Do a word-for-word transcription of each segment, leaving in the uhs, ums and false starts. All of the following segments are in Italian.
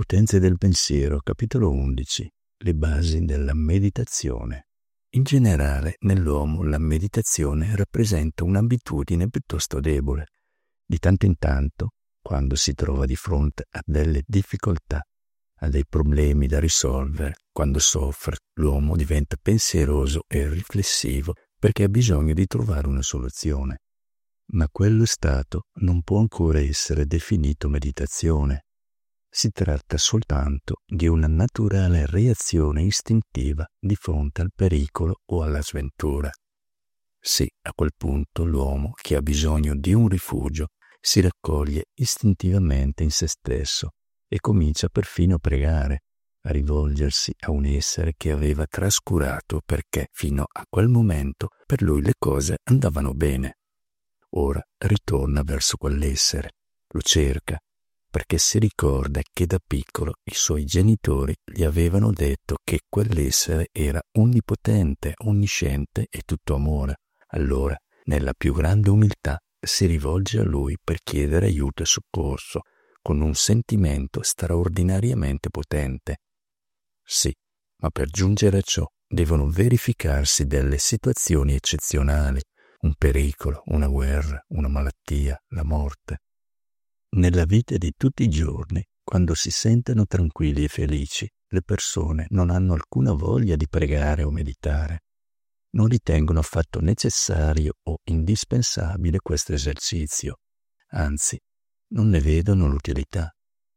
Potenze del pensiero, capitolo undici. Le basi della meditazione. In generale, nell'uomo la meditazione rappresenta un'abitudine piuttosto debole. Di tanto in tanto, quando si trova di fronte a delle difficoltà, a dei problemi da risolvere, quando soffre, l'uomo diventa pensieroso e riflessivo perché ha bisogno di trovare una soluzione. Ma quello stato non può ancora essere definito meditazione. Si tratta soltanto di una naturale reazione istintiva di fronte al pericolo o alla sventura. Sì, a quel punto l'uomo che ha bisogno di un rifugio si raccoglie istintivamente in se stesso e comincia perfino a pregare, a rivolgersi a un essere che aveva trascurato perché fino a quel momento per lui le cose andavano bene. Ora ritorna verso quell'essere, lo cerca, perché si ricorda che da piccolo i suoi genitori gli avevano detto che quell'essere era onnipotente, onnisciente e tutto amore. Allora, nella più grande umiltà, si rivolge a lui per chiedere aiuto e soccorso, con un sentimento straordinariamente potente. Sì, ma per giungere a ciò devono verificarsi delle situazioni eccezionali, un pericolo, una guerra, una malattia, la morte. Nella vita di tutti i giorni, quando si sentono tranquilli e felici, le persone non hanno alcuna voglia di pregare o meditare. Non ritengono affatto necessario o indispensabile questo esercizio, anzi, non ne vedono l'utilità.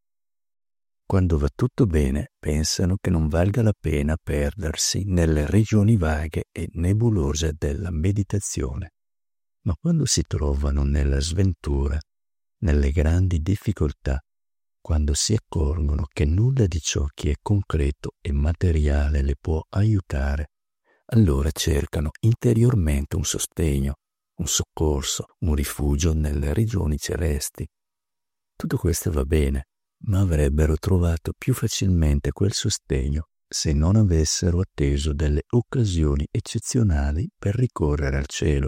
Quando va tutto bene, pensano che non valga la pena perdersi nelle regioni vaghe e nebulose della meditazione. Ma quando si trovano nella sventura, nelle grandi difficoltà, quando si accorgono che nulla di ciò che è concreto e materiale le può aiutare, allora cercano interiormente un sostegno, un soccorso, un rifugio nelle regioni celesti. Tutto questo va bene, ma avrebbero trovato più facilmente quel sostegno se non avessero atteso delle occasioni eccezionali per ricorrere al cielo,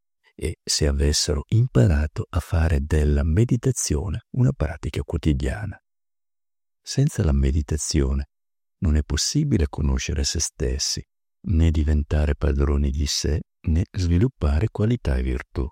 e se avessero imparato a fare della meditazione una pratica quotidiana. Senza la meditazione non è possibile conoscere se stessi, né diventare padroni di sé, né sviluppare qualità e virtù.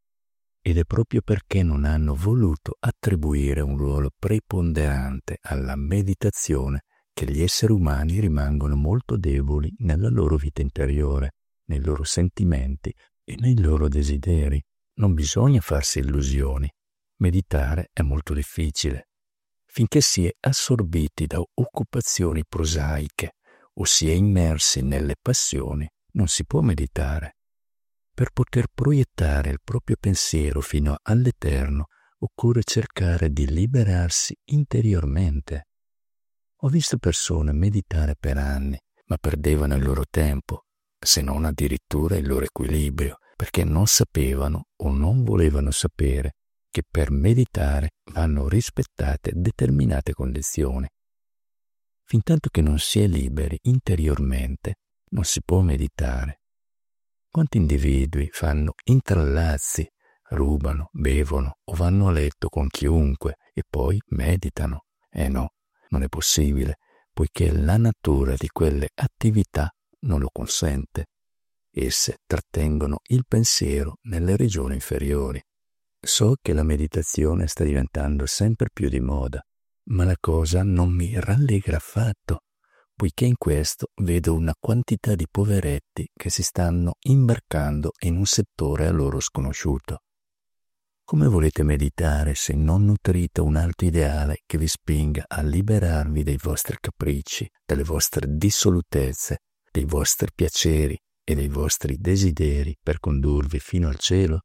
Ed è proprio perché non hanno voluto attribuire un ruolo preponderante alla meditazione che gli esseri umani rimangono molto deboli nella loro vita interiore, nei loro sentimenti e nei loro desideri. Non bisogna farsi illusioni. Meditare è molto difficile. Finché si è assorbiti da occupazioni prosaiche o si è immersi nelle passioni, non si può meditare. Per poter proiettare il proprio pensiero fino all'eterno, occorre cercare di liberarsi interiormente. Ho visto persone meditare per anni, ma perdevano il loro tempo, se non addirittura il loro equilibrio, perché non sapevano o non volevano sapere che per meditare vanno rispettate determinate condizioni. Fintanto che non si è liberi interiormente, non si può meditare. Quanti individui fanno intrallazzi, rubano, bevono o vanno a letto con chiunque e poi meditano? Eh no, non è possibile, poiché la natura di quelle attività non lo consente. Esse trattengono il pensiero nelle regioni inferiori. So che la meditazione sta diventando sempre più di moda, ma la cosa non mi rallegra affatto, poiché in questo vedo una quantità di poveretti che si stanno imbarcando in un settore a loro sconosciuto. Come volete meditare se non nutrite un alto ideale che vi spinga a liberarvi dei vostri capricci, delle vostre dissolutezze, dei vostri piaceri e dei vostri desideri per condurvi fino al cielo?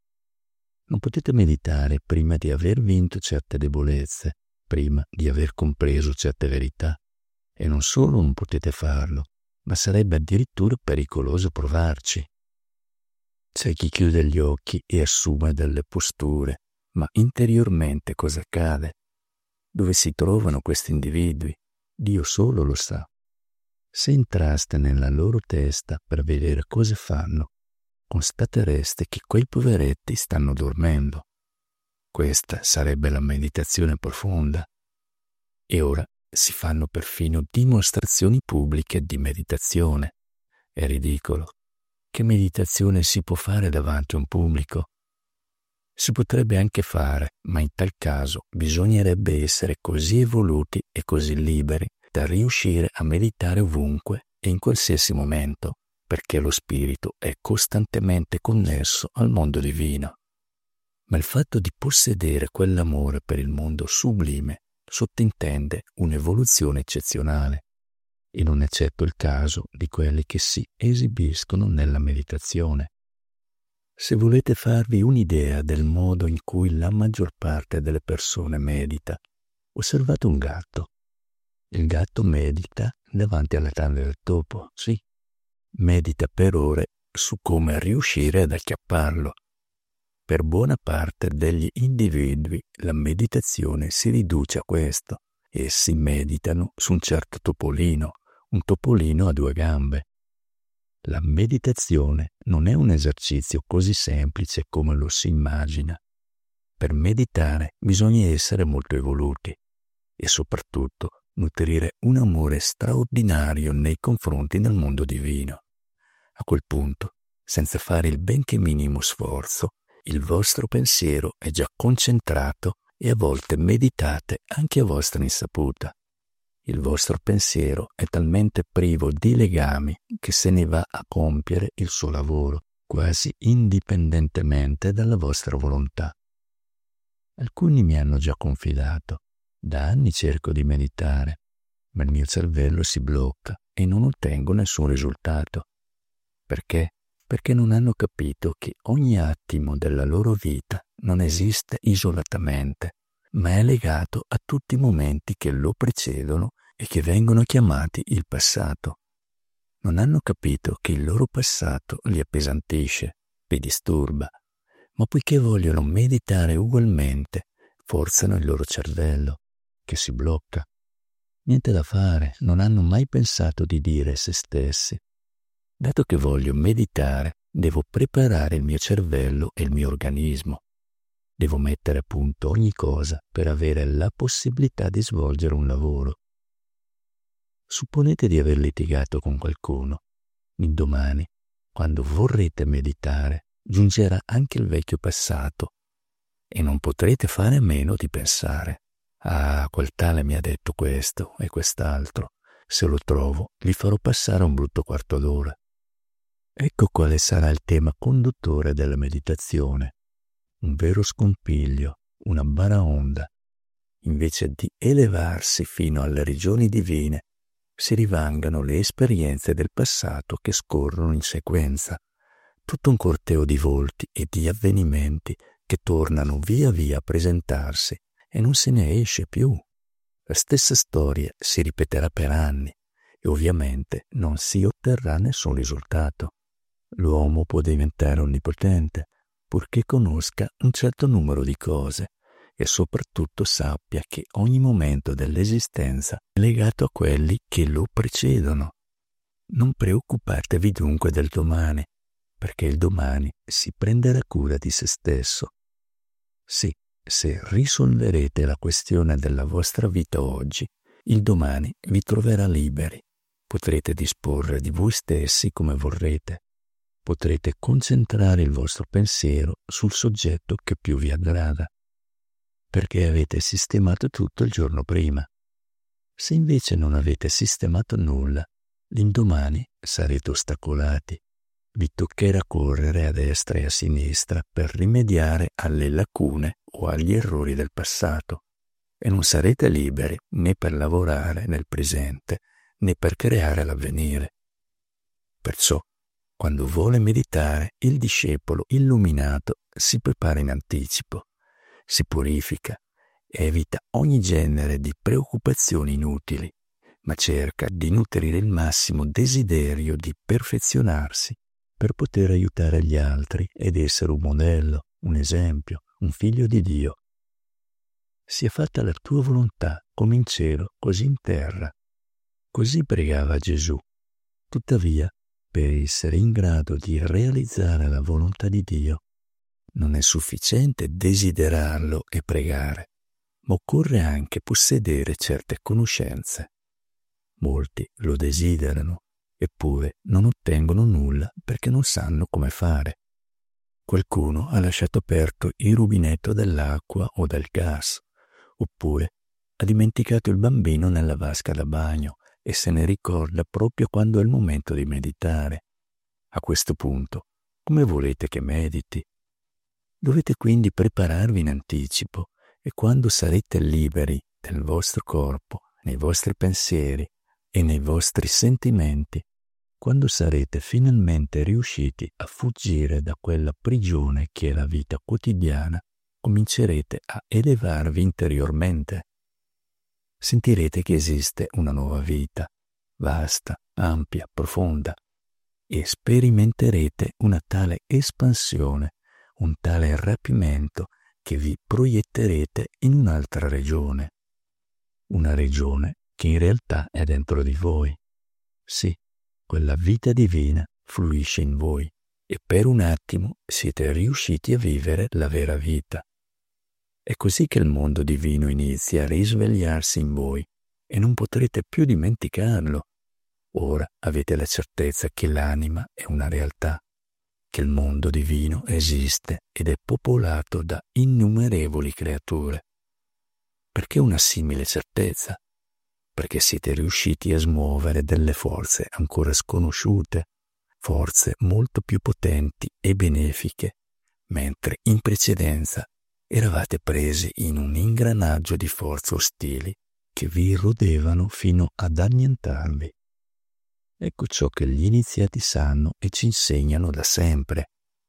Non potete meditare prima di aver vinto certe debolezze, prima di aver compreso certe verità. E non solo non potete farlo, ma sarebbe addirittura pericoloso provarci. C'è chi chiude gli occhi e assume delle posture, ma interiormente cosa accade? Dove si trovano questi individui? Dio solo lo sa. Se entraste nella loro testa per vedere cosa fanno, constatereste che quei poveretti stanno dormendo. Questa sarebbe la meditazione profonda. e ora si fanno perfino dimostrazioni pubbliche di meditazione. È ridicolo. Che meditazione si può fare davanti a un pubblico? Si potrebbe anche fare, ma in tal caso bisognerebbe essere così evoluti e così liberi da riuscire a meditare ovunque e in qualsiasi momento, perché lo spirito è costantemente connesso al mondo divino. Ma il fatto di possedere quell'amore per il mondo sublime sottintende un'evoluzione eccezionale, e non è certo il caso di quelli che si esibiscono nella meditazione. Se volete farvi un'idea del modo in cui la maggior parte delle persone medita, osservate un gatto. Il gatto medita davanti alla tana del topo, sì. Medita per ore su come riuscire ad acchiapparlo. Per buona parte degli individui la meditazione si riduce a questo. Essi meditano su un certo topolino, un topolino a due gambe. La meditazione non è un esercizio così semplice come lo si immagina. Per meditare bisogna essere molto evoluti e soprattutto nutrire un amore straordinario nei confronti del mondo divino. A quel punto, senza fare il benché minimo sforzo, il vostro pensiero è già concentrato e a volte meditate anche a vostra insaputa. Il vostro pensiero è talmente privo di legami che se ne va a compiere il suo lavoro, quasi indipendentemente dalla vostra volontà. Alcuni mi hanno già confidato: da anni cerco di meditare, ma il mio cervello si blocca e non ottengo nessun risultato. Perché? Perché non hanno capito che ogni attimo della loro vita non esiste isolatamente, ma è legato a tutti i momenti che lo precedono e che vengono chiamati il passato. Non hanno capito che il loro passato li appesantisce, li disturba, ma poiché vogliono meditare ugualmente, forzano il loro cervello, che si blocca. Niente da fare, non hanno mai pensato di dire a se stessi: dato che voglio meditare, devo preparare il mio cervello e il mio organismo. Devo mettere a punto ogni cosa per avere la possibilità di svolgere un lavoro. Supponete di aver litigato con qualcuno. Indomani, quando vorrete meditare, giungerà anche il vecchio passato e non potrete fare a meno di pensare: ah, quel tale mi ha detto questo e quest'altro. Se lo trovo, gli farò passare un brutto quarto d'ora. Ecco quale sarà il tema conduttore della meditazione. Un vero scompiglio, una baraonda. Invece di elevarsi fino alle regioni divine, si rivangano le esperienze del passato che scorrono in sequenza, tutto un corteo di volti e di avvenimenti che tornano via via a presentarsi e non se ne esce più. La stessa storia si ripeterà per anni e ovviamente non si otterrà nessun risultato. L'uomo può diventare onnipotente purché conosca un certo numero di cose e soprattutto sappia che ogni momento dell'esistenza è legato a quelli che lo precedono. Non preoccupatevi dunque del domani, perché il domani si prenderà cura di se stesso. Sì, se risolverete la questione della vostra vita oggi, il domani vi troverà liberi. Potrete disporre di voi stessi come vorrete. Potrete concentrare il vostro pensiero sul soggetto che più vi aggrada, perché avete sistemato tutto il giorno prima. Se invece non avete sistemato nulla, l'indomani sarete ostacolati. Vi toccherà correre a destra e a sinistra per rimediare alle lacune o agli errori del passato e non sarete liberi né per lavorare nel presente né per creare l'avvenire. Perciò, quando vuole meditare, il discepolo illuminato si prepara in anticipo, si purifica, evita ogni genere di preoccupazioni inutili, ma cerca di nutrire il massimo desiderio di perfezionarsi per poter aiutare gli altri ed essere un modello, un esempio, un figlio di Dio. Sia fatta la tua volontà come in cielo, così in terra. Così pregava Gesù. Tuttavia, per essere in grado di realizzare la volontà di Dio, non è sufficiente desiderarlo e pregare. ma occorre anche possedere certe conoscenze. Molti lo desiderano, eppure non ottengono nulla perché non sanno come fare. Qualcuno ha lasciato aperto il rubinetto dell'acqua o del gas, oppure ha dimenticato il bambino nella vasca da bagno e se ne ricorda proprio quando è il momento di meditare. A questo punto, come volete che mediti? Dovete quindi prepararvi in anticipo e quando sarete liberi del vostro corpo, nei vostri pensieri e nei vostri sentimenti, quando sarete finalmente riusciti a fuggire da quella prigione che è la vita quotidiana, comincerete a elevarvi interiormente. Sentirete che esiste una nuova vita, vasta, ampia, profonda, e sperimenterete una tale espansione, un tale rapimento che vi proietterete in un'altra regione. Una regione che in realtà è dentro di voi. Sì, quella vita divina fluisce in voi e per un attimo siete riusciti a vivere la vera vita. È così che il mondo divino inizia a risvegliarsi in voi e non potrete più dimenticarlo. Ora avete la certezza che l'anima è una realtà, che il mondo divino esiste ed è popolato da innumerevoli creature. Perché una simile certezza? Perché siete riusciti a smuovere delle forze ancora sconosciute, forze molto più potenti e benefiche, mentre in precedenza eravate presi in un ingranaggio di forze ostili che vi rodevano fino ad annientarvi. Ecco ciò che gli iniziati sanno e ci insegnano da sempre.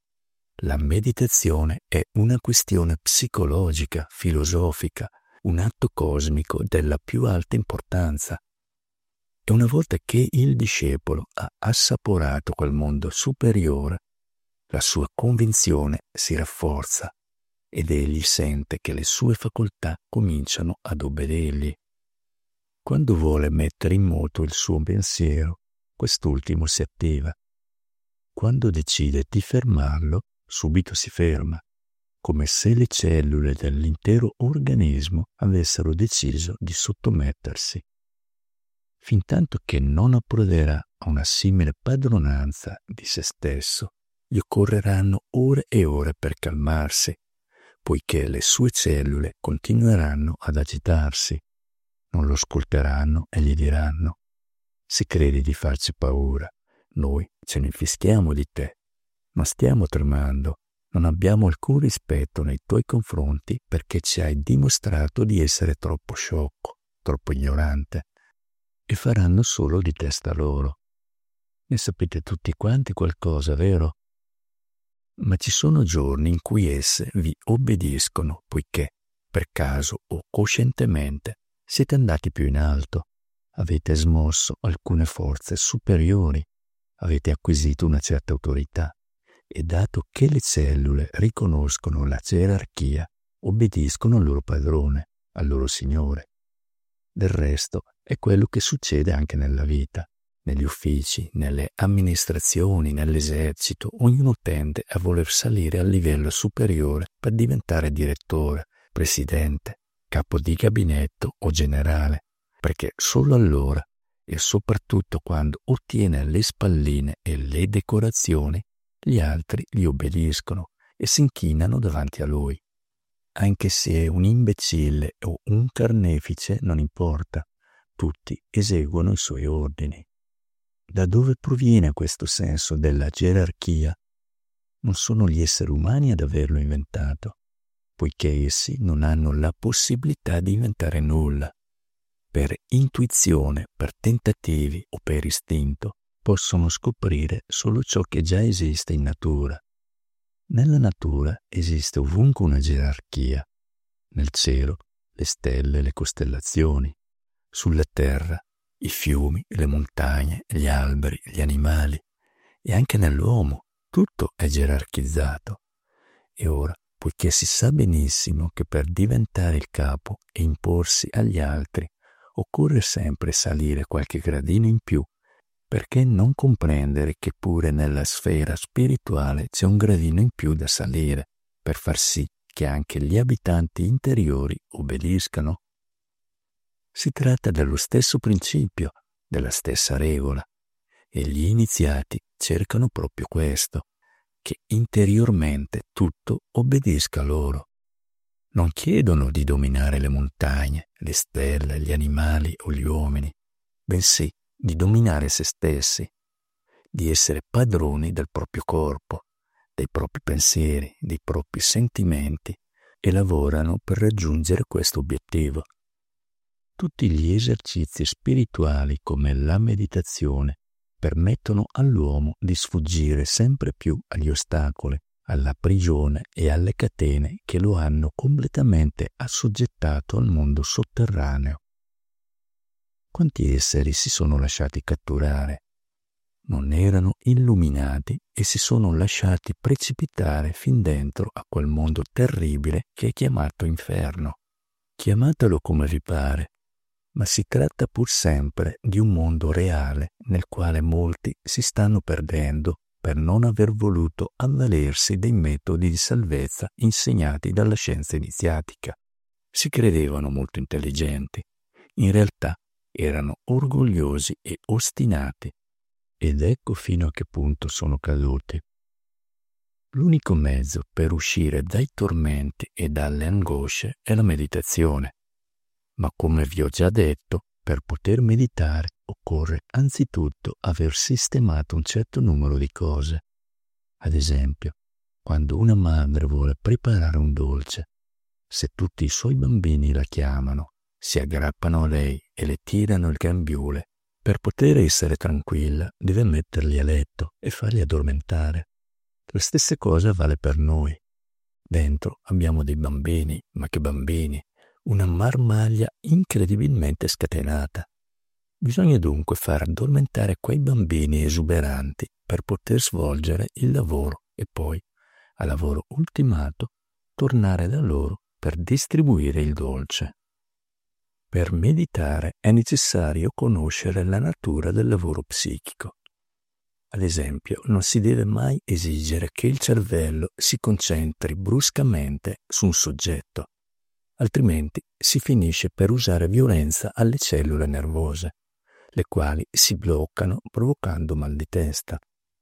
La meditazione è una questione psicologica, filosofica, un atto cosmico della più alta importanza. E una volta che il discepolo ha assaporato quel mondo superiore, la sua convinzione si rafforza ed egli sente che le sue facoltà cominciano ad obbedirgli. Quando vuole mettere in moto il suo pensiero, quest'ultimo si attiva. Quando decide di fermarlo, subito si ferma, come se le cellule dell'intero organismo avessero deciso di sottomettersi. Fintanto che non approderà a una simile padronanza di se stesso, gli occorreranno ore e ore per calmarsi, poiché le sue cellule continueranno ad agitarsi, non lo ascolteranno e gli diranno: se credi di farci paura, noi ce ne infischiamo di te, ma stiamo tremando, non abbiamo alcun rispetto nei tuoi confronti perché ci hai dimostrato di essere troppo sciocco, troppo ignorante, e faranno solo di testa loro. Ne sapete tutti quanti qualcosa, vero? Ma ci sono giorni in cui esse vi obbediscono poiché, per caso o coscientemente, siete andati più in alto, avete smosso alcune forze superiori, avete acquisito una certa autorità e dato che le cellule riconoscono la gerarchia, obbediscono al loro padrone, al loro signore. Del resto è quello che succede anche nella vita. Negli uffici, nelle amministrazioni, nell'esercito, ognuno tende a voler salire al livello superiore per diventare direttore, presidente, capo di gabinetto o generale, perché solo allora, e soprattutto quando ottiene le spalline e le decorazioni, gli altri gli obbediscono e si inchinano davanti a lui. Anche se è un imbecille o un carnefice, non importa, tutti eseguono i suoi ordini. Da dove proviene questo senso della gerarchia? Non sono gli esseri umani ad averlo inventato, poiché essi non hanno la possibilità di inventare nulla. Per intuizione, per tentativi o per istinto possono scoprire solo ciò che già esiste in natura. Nella natura esiste ovunque una gerarchia. Nel cielo, le stelle, le costellazioni. Sulla terra, i fiumi, le montagne, gli alberi, gli animali. E anche nell'uomo tutto è gerarchizzato. E ora, poiché si sa benissimo che per diventare il capo e imporsi agli altri occorre sempre salire qualche gradino in più, perché non comprendere che pure nella sfera spirituale c'è un gradino in più da salire per far sì che anche gli abitanti interiori obbediscano? Si tratta dello stesso principio, della stessa regola, e gli iniziati cercano proprio questo, che interiormente tutto obbedisca loro. Non chiedono di dominare le montagne, le stelle, gli animali o gli uomini, bensì di dominare se stessi, di essere padroni del proprio corpo, dei propri pensieri, dei propri sentimenti, e lavorano per raggiungere questo obiettivo. Tutti gli esercizi spirituali come la meditazione permettono all'uomo di sfuggire sempre più agli ostacoli, alla prigione e alle catene che lo hanno completamente assoggettato al mondo sotterraneo. Quanti esseri si sono lasciati catturare? Non erano illuminati e si sono lasciati precipitare fin dentro a quel mondo terribile che è chiamato inferno. Chiamatelo come vi pare, ma si tratta pur sempre di un mondo reale nel quale molti si stanno perdendo per non aver voluto avvalersi dei metodi di salvezza insegnati dalla scienza iniziatica. Si credevano molto intelligenti, in realtà erano orgogliosi e ostinati, ed ecco fino a che punto sono caduti. L'unico mezzo per uscire dai tormenti e dalle angosce è la meditazione, ma come vi ho già detto, per poter meditare occorre anzitutto aver sistemato un certo numero di cose. Ad esempio, quando una madre vuole preparare un dolce, se tutti i suoi bambini la chiamano, si aggrappano a lei e le tirano il grembiule, per poter essere tranquilla deve metterli a letto e farli addormentare. La stessa cosa vale per noi. Dentro abbiamo dei bambini, ma che bambini! Una marmaglia incredibilmente scatenata. Bisogna dunque far addormentare quei bambini esuberanti per poter svolgere il lavoro e poi, a lavoro ultimato, tornare da loro per distribuire il dolce. Per meditare è necessario conoscere la natura del lavoro psichico. Ad esempio, non si deve mai esigere che il cervello si concentri bruscamente su un soggetto, altrimenti si finisce per usare violenza alle cellule nervose, le quali si bloccano provocando mal di testa.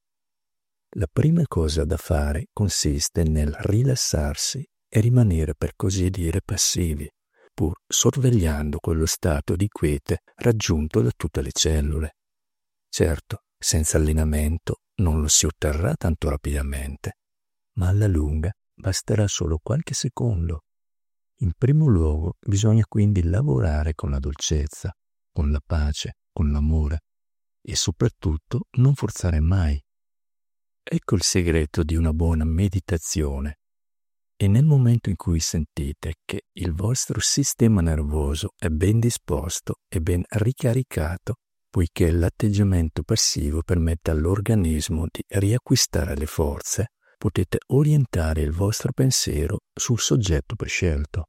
La prima cosa da fare consiste nel rilassarsi e rimanere per così dire passivi, pur sorvegliando quello stato di quiete raggiunto da tutte le cellule. Certo, senza allenamento non lo si otterrà tanto rapidamente, ma alla lunga basterà solo qualche secondo. In primo luogo bisogna quindi lavorare con la dolcezza, con la pace, con l'amore e soprattutto non forzare mai. Ecco il segreto di una buona meditazione. E nel momento in cui sentite che il vostro sistema nervoso è ben disposto e ben ricaricato, poiché l'atteggiamento passivo permette all'organismo di riacquistare le forze, potete orientare il vostro pensiero sul soggetto prescelto.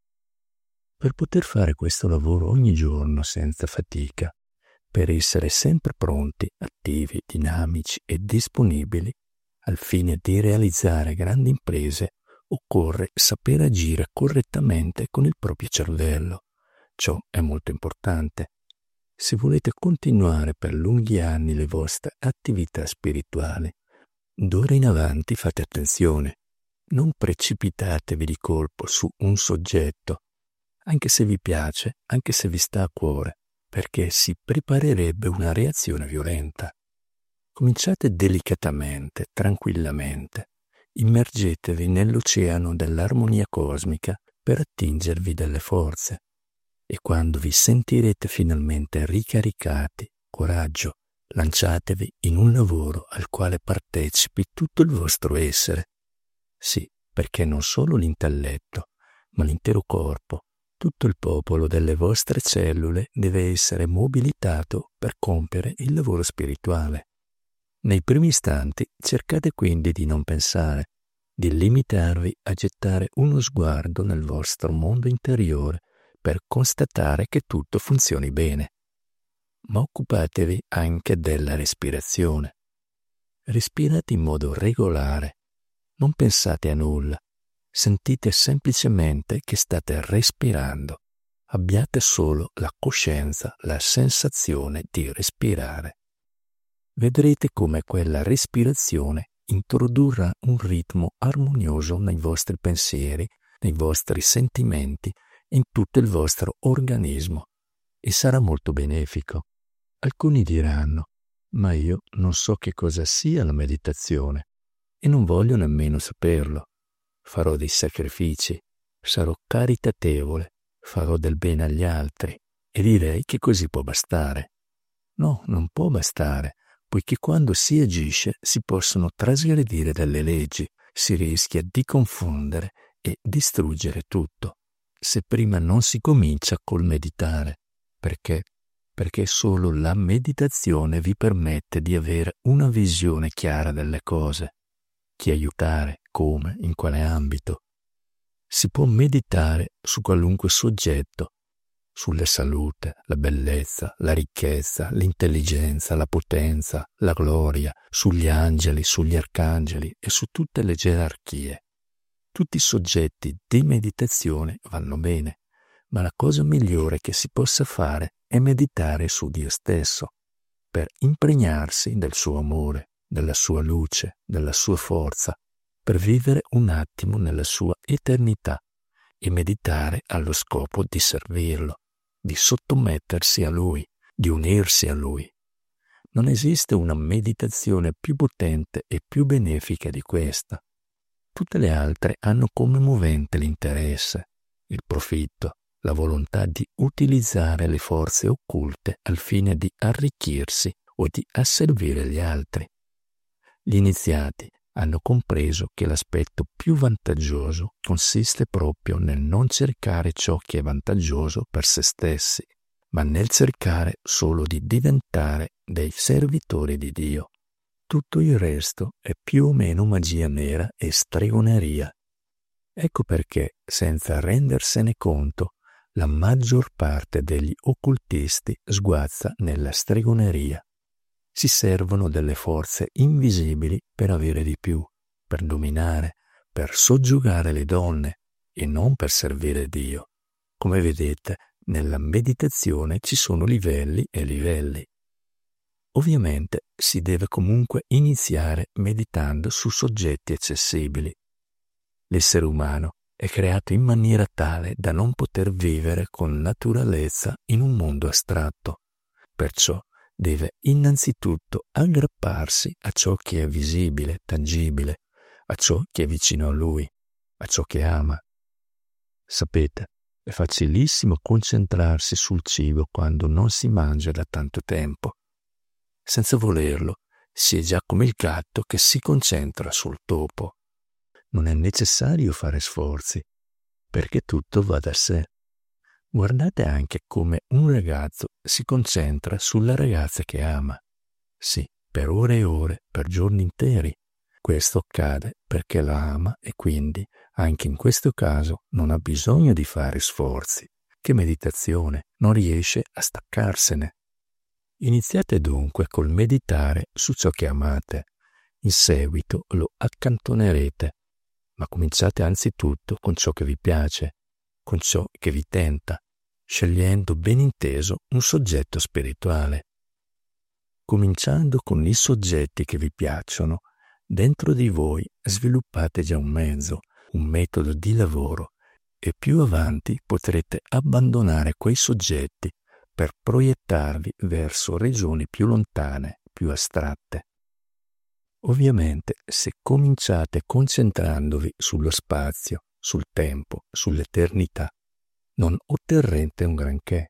Per poter fare questo lavoro ogni giorno senza fatica, per essere sempre pronti, attivi, dinamici e disponibili, al fine di realizzare grandi imprese, occorre saper agire correttamente con il proprio cervello. Ciò è molto importante. Se volete continuare per lunghi anni le vostre attività spirituali, d'ora in avanti fate attenzione. Non precipitatevi di colpo su un soggetto, anche se vi piace, anche se vi sta a cuore, perché si preparerebbe una reazione violenta. Cominciate delicatamente, tranquillamente. Immergetevi nell'oceano dell'armonia cosmica per attingervi delle forze. E quando vi sentirete finalmente ricaricati, coraggio, lanciatevi in un lavoro al quale partecipi tutto il vostro essere. Sì, perché non solo l'intelletto, ma l'intero corpo, tutto il popolo delle vostre cellule deve essere mobilitato per compiere il lavoro spirituale. Nei primi istanti cercate quindi di non pensare, di limitarvi a gettare uno sguardo nel vostro mondo interiore per constatare che tutto funzioni bene. Ma occupatevi anche della respirazione. Respirate in modo regolare, non pensate a nulla, Sentite semplicemente che state respirando. Abbiate solo la coscienza, la sensazione di respirare. Vedrete come quella respirazione introdurrà un ritmo armonioso nei vostri pensieri, nei vostri sentimenti, in tutto il vostro organismo, e sarà molto benefico. Alcuni diranno: ma io non so che cosa sia la meditazione e non voglio nemmeno saperlo. Farò dei sacrifici, sarò caritatevole, farò del bene agli altri e direi che così può bastare. No, non può bastare, poiché quando si agisce si possono trasgredire delle leggi, si rischia di confondere e distruggere tutto, se prima non si comincia col meditare. Perché? Perché solo la meditazione vi permette di avere una visione chiara delle cose, chi aiutare, come, in quale ambito. Si può meditare su qualunque soggetto, sulla salute, la bellezza, la ricchezza, l'intelligenza, la potenza, la gloria, sugli angeli, sugli arcangeli e su tutte le gerarchie. Tutti i soggetti di meditazione vanno bene, ma la cosa migliore che si possa fare è meditare su Dio stesso, per impregnarsi del suo amore, della sua luce, della sua forza, per vivere un attimo nella sua eternità e meditare allo scopo di servirlo, di sottomettersi a Lui, di unirsi a Lui. Non esiste una meditazione più potente e più benefica di questa. Tutte le altre hanno come movente l'interesse, il profitto, la volontà di utilizzare le forze occulte al fine di arricchirsi o di asservire gli altri. Gli iniziati hanno compreso che l'aspetto più vantaggioso consiste proprio nel non cercare ciò che è vantaggioso per se stessi, ma nel cercare solo di diventare dei servitori di Dio. Tutto il resto è più o meno magia nera e stregoneria. Ecco perché, senza rendersene conto, la maggior parte degli occultisti sguazza nella stregoneria. Si servono delle forze invisibili per avere di più, per dominare, per soggiogare le donne e non per servire Dio. Come vedete, nella meditazione ci sono livelli e livelli. Ovviamente si deve comunque iniziare meditando su soggetti accessibili. L'essere umano è creato in maniera tale da non poter vivere con naturalezza in un mondo astratto. Perciò deve innanzitutto aggrapparsi a ciò che è visibile, tangibile, a ciò che è vicino a lui, a ciò che ama. Sapete, è facilissimo concentrarsi sul cibo quando non si mangia da tanto tempo. Senza volerlo, si è già come il gatto che si concentra sul topo. Non è necessario fare sforzi, perché tutto va da sé. Guardate anche come un ragazzo si concentra sulla ragazza che ama. Sì, per ore e ore, per giorni interi. Questo accade perché la ama e quindi, anche in questo caso, non ha bisogno di fare sforzi. Che meditazione, non riesce a staccarsene. Iniziate dunque col meditare su ciò che amate. In seguito lo accantonerete. Ma cominciate anzitutto con ciò che vi piace, con ciò che vi tenta, scegliendo ben inteso un soggetto spirituale. Cominciando con i soggetti che vi piacciono, dentro di voi sviluppate già un mezzo, un metodo di lavoro e più avanti potrete abbandonare quei soggetti per proiettarvi verso regioni più lontane, più astratte. Ovviamente, se cominciate concentrandovi sullo spazio, sul tempo, sull'eternità, non otterrete un granché.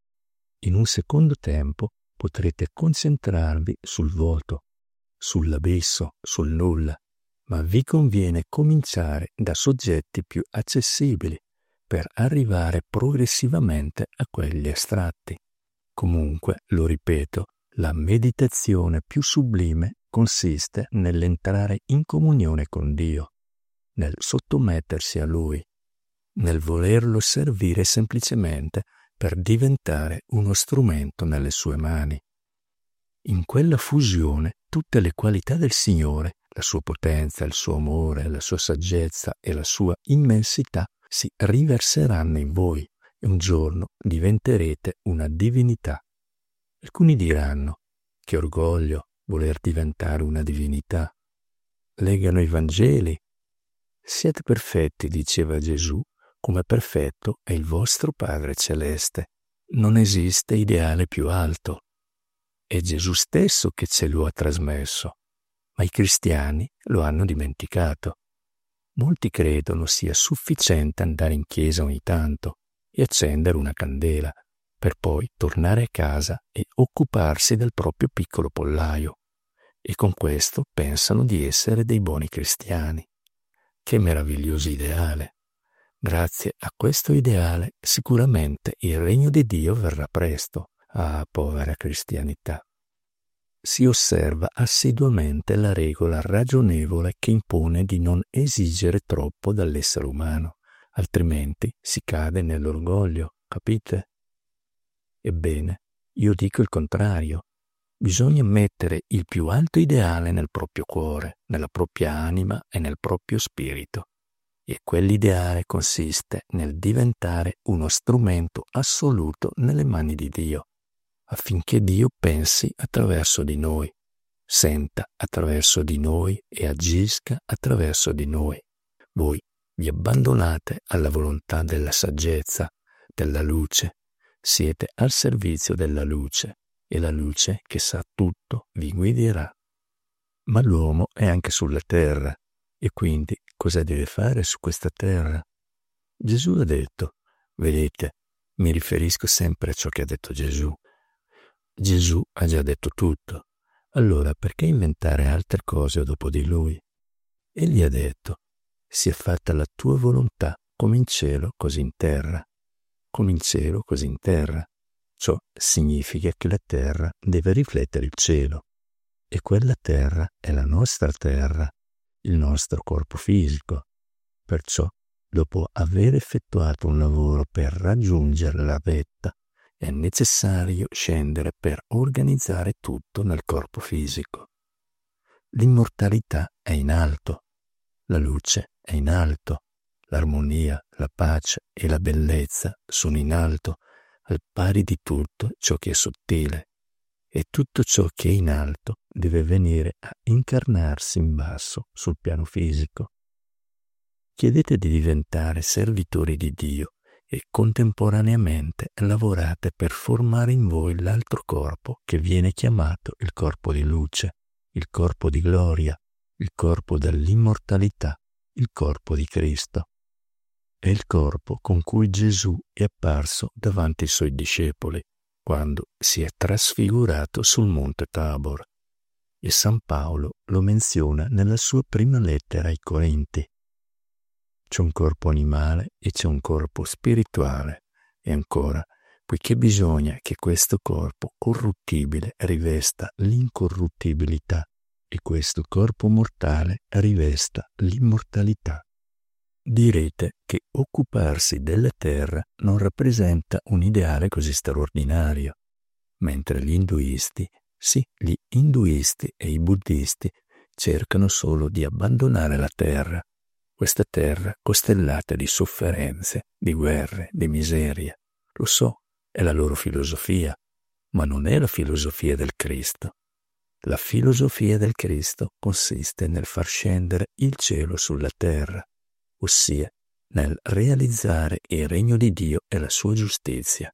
In un secondo tempo potrete concentrarvi sul vuoto, sull'abisso, sul nulla, ma vi conviene cominciare da soggetti più accessibili per arrivare progressivamente a quelli astratti. Comunque, lo ripeto, la meditazione più sublime consiste nell'entrare in comunione con Dio, nel sottomettersi a Lui, nel volerlo servire semplicemente per diventare uno strumento nelle sue mani. In quella fusione tutte le qualità del Signore la sua potenza, il suo amore, la sua saggezza e la sua immensità si riverseranno in voi e un giorno diventerete una divinità. Alcuni diranno: che orgoglio voler diventare una divinità. Legano i Vangeli. Siete perfetti, diceva Gesù, come perfetto è il vostro Padre Celeste. Non esiste ideale più alto. È Gesù stesso che ce lo ha trasmesso, ma i cristiani lo hanno dimenticato. Molti credono sia sufficiente andare in chiesa ogni tanto e accendere una candela, per poi tornare a casa e occuparsi del proprio piccolo pollaio. E con questo pensano di essere dei buoni cristiani. Che meraviglioso ideale! Grazie a questo ideale sicuramente il regno di Dio verrà presto. Ah, povera cristianità! Si osserva assiduamente la regola ragionevole che impone di non esigere troppo dall'essere umano, altrimenti si cade nell'orgoglio, capite? Ebbene, io dico il contrario. Bisogna mettere il più alto ideale nel proprio cuore, nella propria anima e nel proprio spirito. E quell'ideale consiste nel diventare uno strumento assoluto nelle mani di Dio, affinché Dio pensi attraverso di noi, senta attraverso di noi e agisca attraverso di noi. Voi vi abbandonate alla volontà della saggezza, della luce, siete al servizio della luce e la luce che sa tutto vi guiderà. Ma l'uomo è anche sulla terra e quindi cosa deve fare su questa terra? Gesù ha detto, vedete, mi riferisco sempre a ciò che ha detto Gesù. Gesù ha già detto tutto, allora perché inventare altre cose dopo di lui? Egli ha detto, sia fatta la tua volontà come in cielo così in terra, come in cielo così in terra. Ciò significa che la terra deve riflettere il cielo e quella terra è la nostra terra, il nostro corpo fisico. Perciò, dopo aver effettuato un lavoro per raggiungere la vetta, è necessario scendere per organizzare tutto nel corpo fisico. L'immortalità è in alto, la luce è in alto, l'armonia, la pace e la bellezza sono in alto, al pari di tutto ciò che è sottile, e tutto ciò che è in alto deve venire a incarnarsi in basso sul piano fisico. Chiedete di diventare servitori di Dio e contemporaneamente lavorate per formare in voi l'altro corpo che viene chiamato il corpo di luce, il corpo di gloria, il corpo dell'immortalità, il corpo di Cristo. È il corpo con cui Gesù è apparso davanti ai suoi discepoli quando si è trasfigurato sul monte Tabor. E San Paolo lo menziona nella sua prima lettera ai Corinti. C'è un corpo animale e c'è un corpo spirituale. E ancora, poiché bisogna che questo corpo corruttibile rivesta l'incorruttibilità e questo corpo mortale rivesta l'immortalità. Direte che occuparsi della terra non rappresenta un ideale così straordinario, mentre gli induisti, sì, gli induisti e i buddisti cercano solo di abbandonare la terra, questa terra costellata di sofferenze, di guerre, di miseria. Lo so, è la loro filosofia, ma non è la filosofia del Cristo. La filosofia del Cristo consiste nel far scendere il cielo sulla terra, ossia nel realizzare il regno di Dio e la sua giustizia.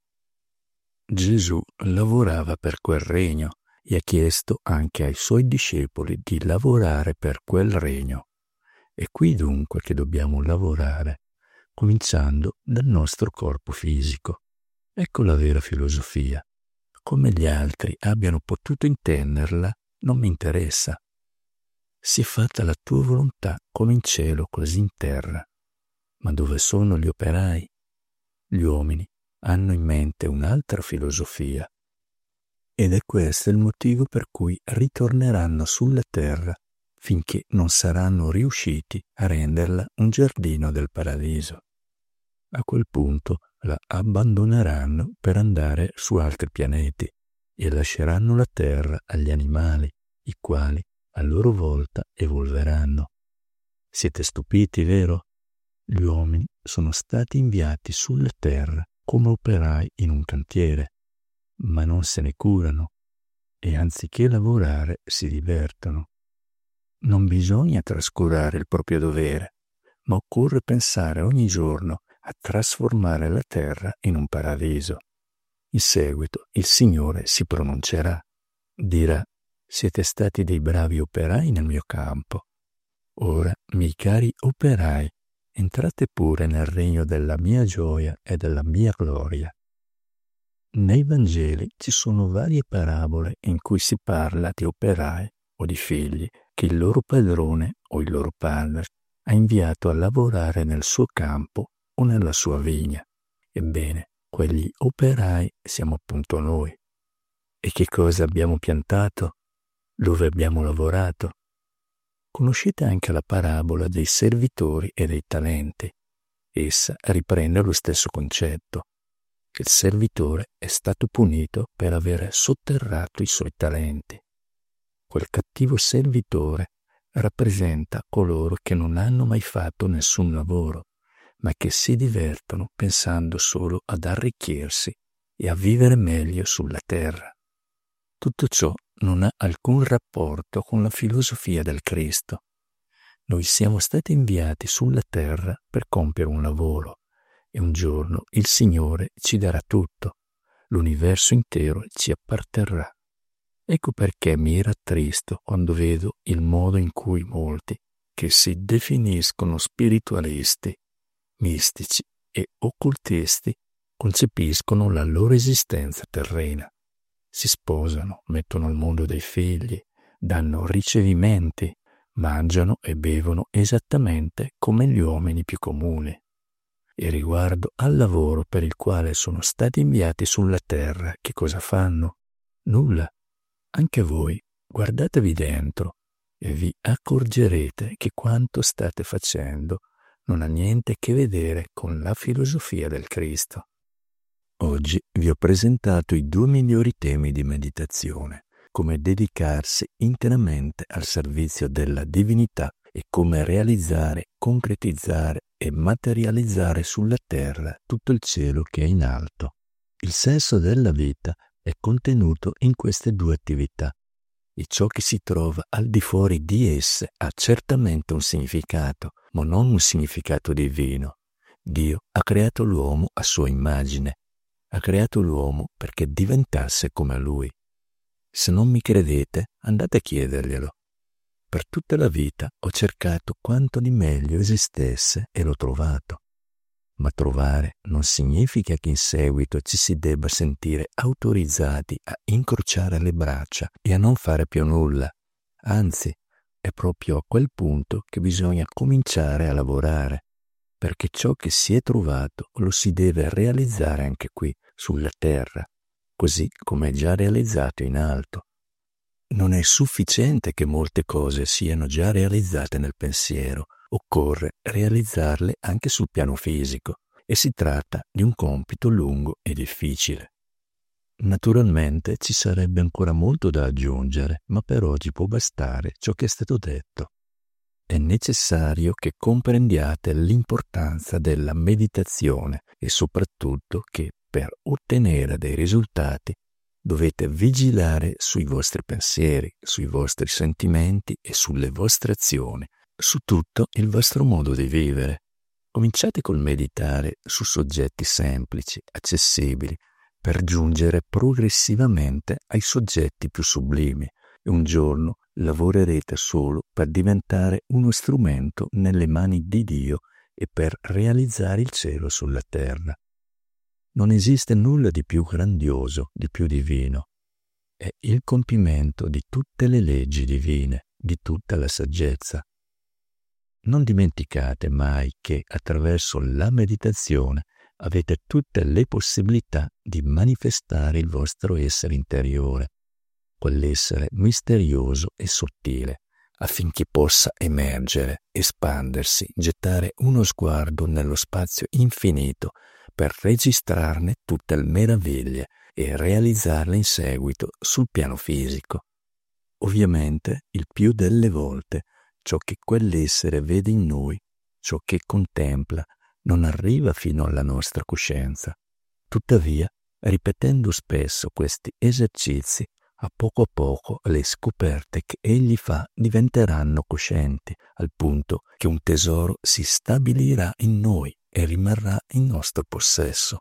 Gesù lavorava per quel regno e ha chiesto anche ai suoi discepoli di lavorare per quel regno. È qui dunque che dobbiamo lavorare, cominciando dal nostro corpo fisico. Ecco la vera filosofia. Come gli altri abbiano potuto intenderla, non mi interessa. Sia fatta la tua volontà come in cielo così in terra. Ma dove sono gli operai? Gli uomini hanno in mente un'altra filosofia. Ed è questo il motivo per cui ritorneranno sulla terra finché non saranno riusciti a renderla un giardino del paradiso. A quel punto la abbandoneranno per andare su altri pianeti e lasceranno la terra agli animali, i quali a loro volta evolveranno. Siete stupiti, vero? Gli uomini sono stati inviati sulla terra come operai in un cantiere, ma non se ne curano e anziché lavorare si divertono. Non bisogna trascurare il proprio dovere, ma occorre pensare ogni giorno a trasformare la terra in un paradiso. In seguito il Signore si pronuncerà, dirà: siete stati dei bravi operai nel mio campo. Ora, miei cari operai, entrate pure nel regno della mia gioia e della mia gloria. Nei Vangeli ci sono varie parabole in cui si parla di operai o di figli che il loro padrone o il loro padre ha inviato a lavorare nel suo campo o nella sua vigna. Ebbene, quegli operai siamo appunto noi. E che cosa abbiamo piantato? Dove abbiamo lavorato? Conoscete anche la parabola dei servitori e dei talenti. Essa riprende lo stesso concetto. Il servitore è stato punito per aver sotterrato i suoi talenti. Quel cattivo servitore rappresenta coloro che non hanno mai fatto nessun lavoro, ma che si divertono pensando solo ad arricchirsi e a vivere meglio sulla terra. Tutto ciò non ha alcun rapporto con la filosofia del Cristo. Noi siamo stati inviati sulla terra per compiere un lavoro e un giorno il Signore ci darà tutto. L'universo intero ci apparterrà. Ecco perché mi rattristo quando vedo il modo in cui molti, che si definiscono spiritualisti, mistici e occultisti, concepiscono la loro esistenza terrena. Si sposano, mettono al mondo dei figli, danno ricevimenti, mangiano e bevono esattamente come gli uomini più comuni. E riguardo al lavoro per il quale sono stati inviati sulla terra, che cosa fanno? Nulla. Anche voi guardatevi dentro e vi accorgerete che quanto state facendo non ha niente a che vedere con la filosofia del Cristo. Oggi vi ho presentato i due migliori temi di meditazione, come dedicarsi interamente al servizio della divinità e come realizzare, concretizzare e materializzare sulla terra tutto il cielo che è in alto. Il senso della vita è contenuto in queste due attività e ciò che si trova al di fuori di esse ha certamente un significato, ma non un significato divino. Dio ha creato l'uomo a sua immagine. Ha creato l'uomo perché diventasse come lui. Se non mi credete, andate a chiederglielo. Per tutta la vita ho cercato quanto di meglio esistesse e l'ho trovato. Ma trovare non significa che in seguito ci si debba sentire autorizzati a incrociare le braccia e a non fare più nulla. Anzi, è proprio a quel punto che bisogna cominciare a lavorare, perché ciò che si è trovato lo si deve realizzare anche qui, sulla terra, così come è già realizzato in alto. Non è sufficiente che molte cose siano già realizzate nel pensiero, occorre realizzarle anche sul piano fisico e si tratta di un compito lungo e difficile. Naturalmente ci sarebbe ancora molto da aggiungere, ma per oggi può bastare ciò che è stato detto. È necessario che comprendiate l'importanza della meditazione e soprattutto che per ottenere dei risultati dovete vigilare sui vostri pensieri, sui vostri sentimenti e sulle vostre azioni, su tutto il vostro modo di vivere. Cominciate col meditare su soggetti semplici, accessibili, per giungere progressivamente ai soggetti più sublimi e un giorno lavorerete solo per diventare uno strumento nelle mani di Dio e per realizzare il cielo sulla terra. Non esiste nulla di più grandioso, di più divino. È il compimento di tutte le leggi divine, di tutta la saggezza. Non dimenticate mai che attraverso la meditazione avete tutte le possibilità di manifestare il vostro essere interiore, quell'essere misterioso e sottile, affinché possa emergere, espandersi, gettare uno sguardo nello spazio infinito per registrarne tutte le meraviglie e realizzarle in seguito sul piano fisico. Ovviamente, il più delle volte, ciò che quell'essere vede in noi, ciò che contempla, non arriva fino alla nostra coscienza. Tuttavia, ripetendo spesso questi esercizi, a poco a poco le scoperte che egli fa diventeranno coscienti, al punto che un tesoro si stabilirà in noi e rimarrà in nostro possesso.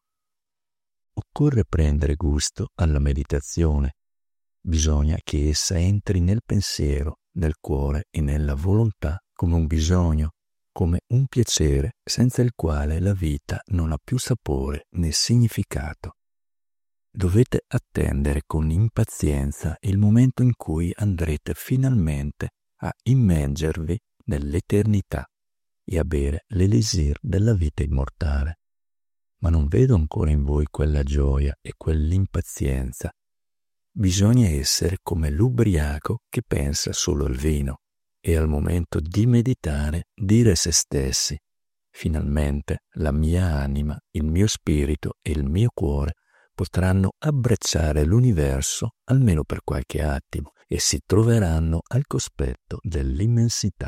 Occorre prendere gusto alla meditazione. Bisogna che essa entri nel pensiero, nel cuore e nella volontà come un bisogno, come un piacere senza il quale la vita non ha più sapore né significato. Dovete attendere con impazienza il momento in cui andrete finalmente a immergervi nell'eternità e a bere l'elisir della vita immortale. Ma non vedo ancora in voi quella gioia e quell'impazienza. Bisogna essere come l'ubriaco che pensa solo al vino e al momento di meditare dire a se stessi: finalmente la mia anima, il mio spirito e il mio cuore potranno abbracciare l'universo almeno per qualche attimo e si troveranno al cospetto dell'immensità.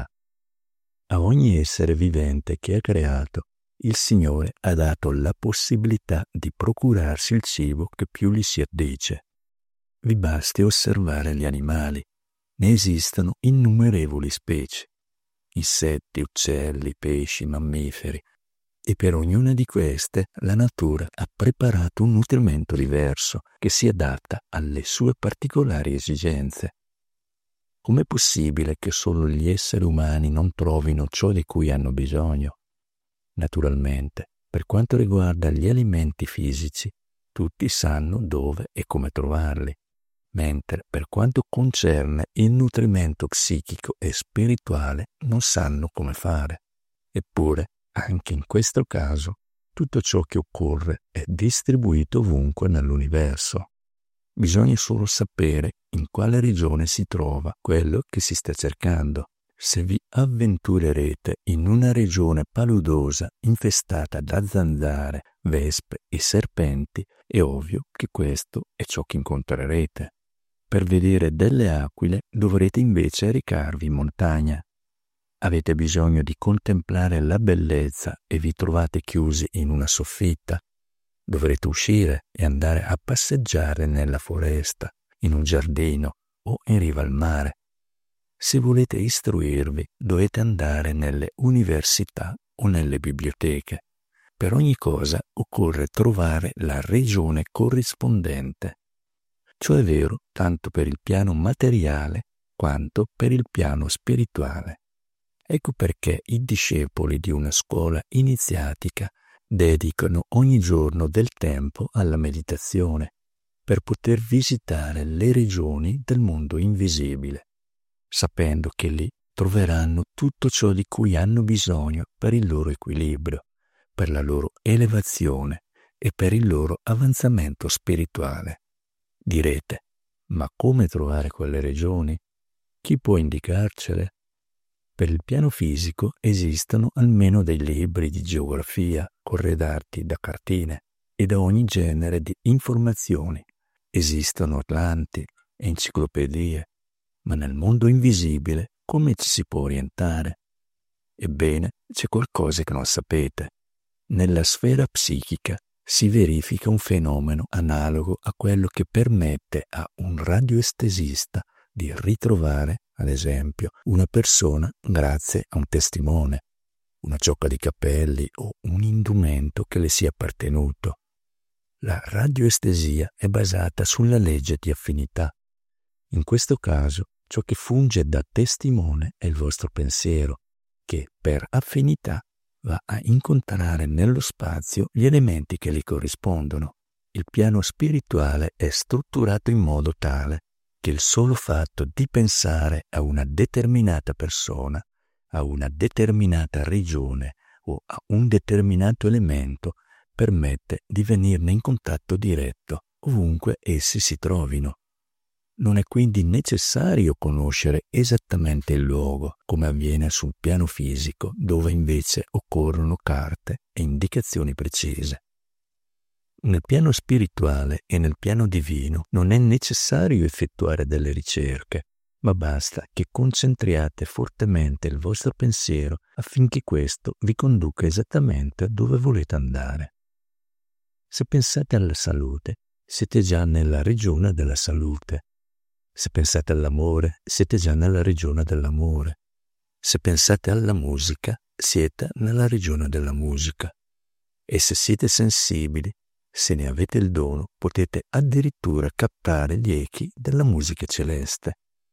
A ogni essere vivente che ha creato, il Signore ha dato la possibilità di procurarsi il cibo che più gli si addice. Vi basti osservare gli animali. Ne esistono innumerevoli specie, insetti, uccelli, pesci, mammiferi, e per ognuna di queste la natura ha preparato un nutrimento diverso che si adatta alle sue particolari esigenze. Com'è possibile che solo gli esseri umani non trovino ciò di cui hanno bisogno? Naturalmente, per quanto riguarda gli alimenti fisici, tutti sanno dove e come trovarli, mentre per quanto concerne il nutrimento psichico e spirituale non sanno come fare. Eppure, anche in questo caso, tutto ciò che occorre è distribuito ovunque nell'universo. Bisogna solo sapere in quale regione si trova quello che si sta cercando. Se vi avventurerete in una regione paludosa infestata da zanzare, vespe e serpenti, è ovvio che questo è ciò che incontrerete. Per vedere delle aquile dovrete invece recarvi in montagna. Avete bisogno di contemplare la bellezza e vi trovate chiusi in una soffitta. Dovrete uscire e andare a passeggiare nella foresta, in un giardino o in riva al mare. Se volete istruirvi, dovete andare nelle università o nelle biblioteche. Per ogni cosa occorre trovare la regione corrispondente. Ciò è vero tanto per il piano materiale quanto per il piano spirituale. Ecco perché i discepoli di una scuola iniziatica dedicano ogni giorno del tempo alla meditazione per poter visitare le regioni del mondo invisibile, sapendo che lì troveranno tutto ciò di cui hanno bisogno per il loro equilibrio, per la loro elevazione e per il loro avanzamento spirituale. Direte, ma come trovare quelle regioni? Chi può indicarcele? Per il piano fisico esistono almeno dei libri di geografia corredati da cartine e da ogni genere di informazioni. Esistono atlanti e enciclopedie, ma nel mondo invisibile come ci si può orientare? Ebbene, c'è qualcosa che non sapete. Nella sfera psichica si verifica un fenomeno analogo a quello che permette a un radioestesista di ritrovare, ad esempio, una persona grazie a un testimone, una ciocca di capelli o un indumento che le sia appartenuto. La radioestesia è basata sulla legge di affinità. In questo caso, ciò che funge da testimone è il vostro pensiero, che per affinità va a incontrare nello spazio gli elementi che gli corrispondono. Il piano spirituale è strutturato in modo tale che il solo fatto di pensare a una determinata persona, a una determinata regione o a un determinato elemento permette di venirne in contatto diretto ovunque essi si trovino. Non è quindi necessario conoscere esattamente il luogo, come avviene sul piano fisico, dove invece occorrono carte e indicazioni precise. Nel piano spirituale e nel piano divino non è necessario effettuare delle ricerche. ma basta che concentriate fortemente il vostro pensiero affinché questo vi conduca esattamente dove volete andare. Se pensate alla salute, siete già nella regione della salute. Se pensate all'amore, siete già nella regione dell'amore. Se pensate alla musica, siete nella regione della musica. E se siete sensibili, se ne avete il dono, potete addirittura captare gli echi della musica celeste.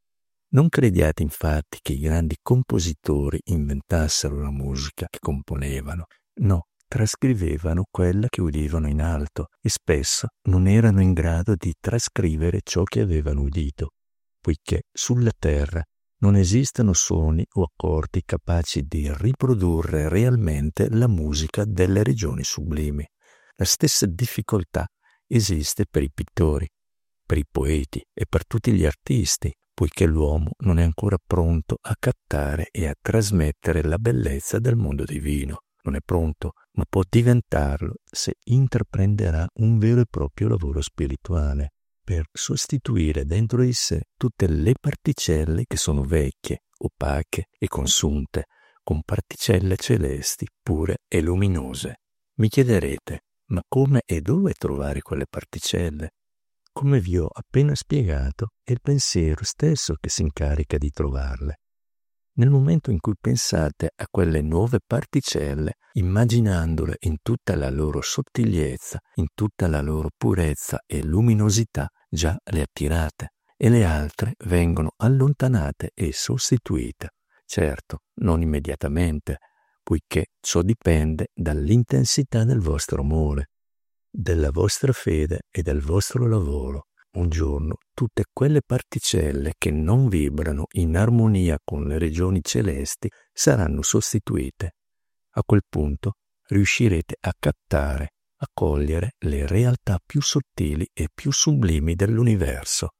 Non crediate infatti che i grandi compositori inventassero la musica che componevano. No, trascrivevano quella che udivano in alto e spesso non erano in grado di trascrivere ciò che avevano udito, poiché sulla terra non esistono suoni o accordi capaci di riprodurre realmente la musica delle regioni sublimi. La stessa difficoltà esiste per i pittori, per i poeti e per tutti gli artisti, poiché l'uomo non è ancora pronto a captare e a trasmettere la bellezza del mondo divino. Non è pronto, ma può diventarlo se intraprenderà un vero e proprio lavoro spirituale per sostituire dentro di sé tutte le particelle che sono vecchie, opache e consunte, con particelle celesti, pure e luminose. Mi chiederete, ma come e dove trovare quelle particelle? Come vi ho appena spiegato, è il pensiero stesso che si incarica di trovarle. Nel momento in cui pensate a quelle nuove particelle, immaginandole in tutta la loro sottigliezza, in tutta la loro purezza e luminosità, già le attirate, e le altre vengono allontanate e sostituite. Certo, non immediatamente, poiché ciò dipende dall'intensità del vostro amore, della vostra fede e del vostro lavoro. Un giorno tutte quelle particelle che non vibrano in armonia con le regioni celesti saranno sostituite. A quel punto riuscirete a captare, a cogliere le realtà più sottili e più sublimi dell'universo.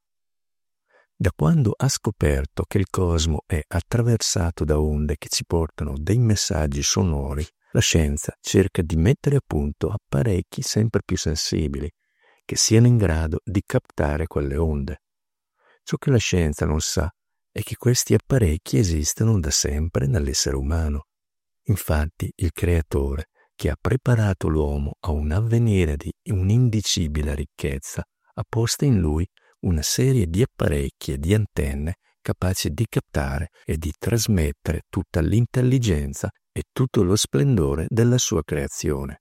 Da quando ha scoperto che il cosmo è attraversato da onde che ci portano dei messaggi sonori, la scienza cerca di mettere a punto apparecchi sempre più sensibili, che siano in grado di captare quelle onde. Ciò che la scienza non sa è che questi apparecchi esistono da sempre nell'essere umano. Infatti il Creatore, che ha preparato l'uomo a un avvenire di un'indicibile ricchezza, ha posto in lui una serie di apparecchi e di antenne capaci di captare e di trasmettere tutta l'intelligenza e tutto lo splendore della sua creazione.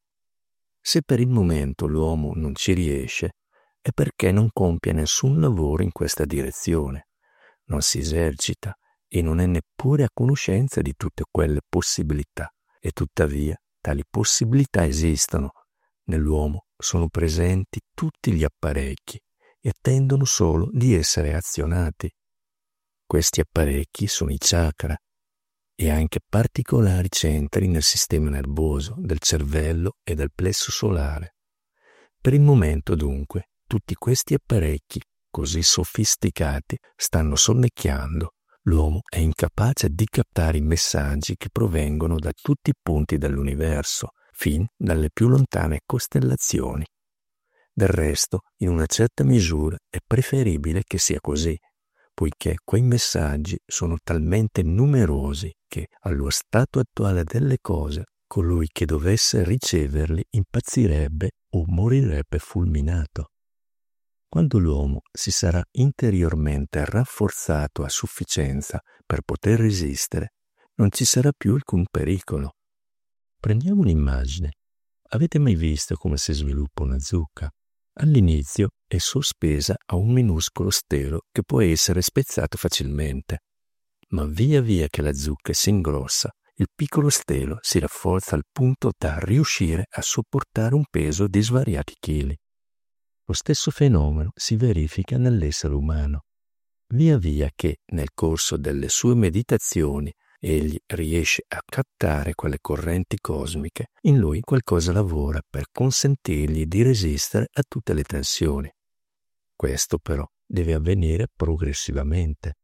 Se per il momento l'uomo non ci riesce, è perché non compie nessun lavoro in questa direzione, non si esercita e non è neppure a conoscenza di tutte quelle possibilità. E tuttavia tali possibilità esistono. Nell'uomo sono presenti tutti gli apparecchi e attendono solo di essere azionati. Questi apparecchi sono i chakra e anche particolari centri nel sistema nervoso, del cervello e del plesso solare. Per il momento, dunque, tutti questi apparecchi, così sofisticati, stanno sonnecchiando. L'uomo è incapace di captare i messaggi che provengono da tutti i punti dell'universo, fin dalle più lontane costellazioni. Del resto, in una certa misura, è preferibile che sia così, poiché quei messaggi sono talmente numerosi che, allo stato attuale delle cose, colui che dovesse riceverli impazzirebbe o morirebbe fulminato. Quando l'uomo si sarà interiormente rafforzato a sufficienza per poter resistere, non ci sarà più alcun pericolo. Prendiamo un'immagine. Avete mai visto come si sviluppa una zucca? All'inizio è sospesa a un minuscolo stelo che può essere spezzato facilmente, ma via via che la zucca si ingrossa, il piccolo stelo si rafforza al punto da riuscire a sopportare un peso di svariati chili. Lo stesso fenomeno si verifica nell'essere umano. Via via che, nel corso delle sue meditazioni, egli riesce a captare quelle correnti cosmiche, in lui qualcosa lavora per consentirgli di resistere a tutte le tensioni. Questo però deve avvenire progressivamente.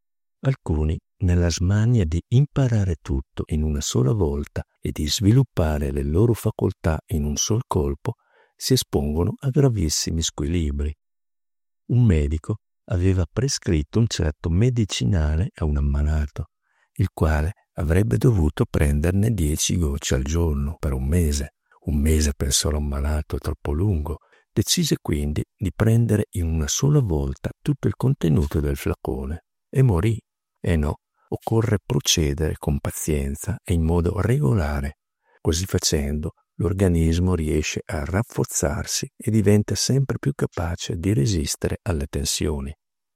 Alcuni, nella smania di imparare tutto in una sola volta e di sviluppare le loro facoltà in un sol colpo, si espongono a gravissimi squilibri. Un medico aveva prescritto un certo medicinale a un ammalato, il quale avrebbe dovuto prenderne dieci gocce al giorno per un mese. Un mese per solo ammalato è troppo lungo. Decise quindi di prendere in una sola volta tutto il contenuto del flacone e morì. E no, occorre procedere con pazienza e in modo regolare. Così facendo, l'organismo riesce a rafforzarsi e diventa sempre più capace di resistere alle tensioni.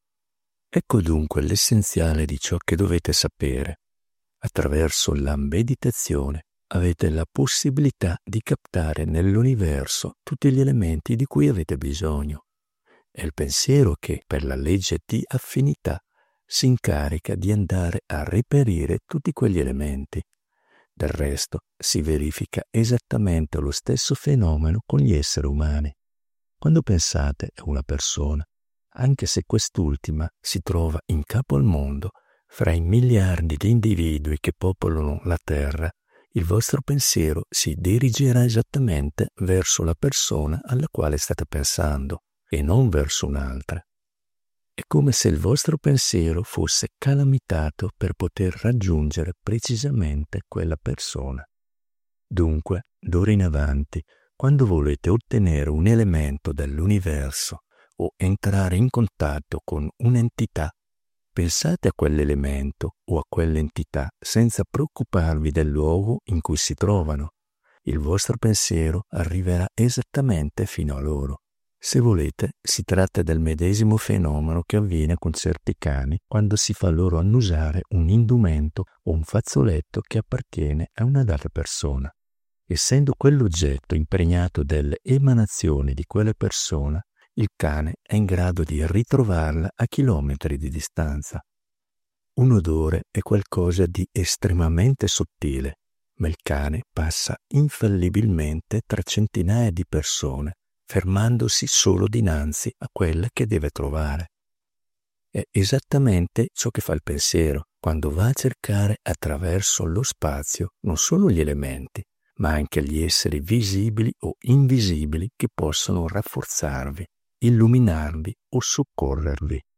Ecco dunque l'essenziale di ciò che dovete sapere. Attraverso la meditazione avete la possibilità di captare nell'universo tutti gli elementi di cui avete bisogno. È il pensiero che, per la legge di affinità, si incarica di andare a reperire tutti quegli elementi. Del resto, si verifica esattamente lo stesso fenomeno con gli esseri umani. Quando pensate a una persona, anche se quest'ultima si trova in capo al mondo, fra i miliardi di individui che popolano la Terra, il vostro pensiero si dirigerà esattamente verso la persona alla quale state pensando e non verso un'altra. È come se il vostro pensiero fosse calamitato per poter raggiungere precisamente quella persona. Dunque, d'ora in avanti, quando volete ottenere un elemento dell'universo o entrare in contatto con un'entità, pensate a quell'elemento o a quell'entità senza preoccuparvi del luogo in cui si trovano. Il vostro pensiero arriverà esattamente fino a loro. Se volete, si tratta del medesimo fenomeno che avviene con certi cani quando si fa loro annusare un indumento o un fazzoletto che appartiene a una data persona. Essendo quell'oggetto impregnato delle emanazioni di quella persona, il cane è in grado di ritrovarla a chilometri di distanza. Un odore è qualcosa di estremamente sottile, ma il cane passa infallibilmente tra centinaia di persone, fermandosi solo dinanzi a quella che deve trovare. È esattamente ciò che fa il pensiero, quando va a cercare attraverso lo spazio non solo gli elementi, ma anche gli esseri visibili o invisibili che possono rafforzarvi, illuminarvi o soccorrervi.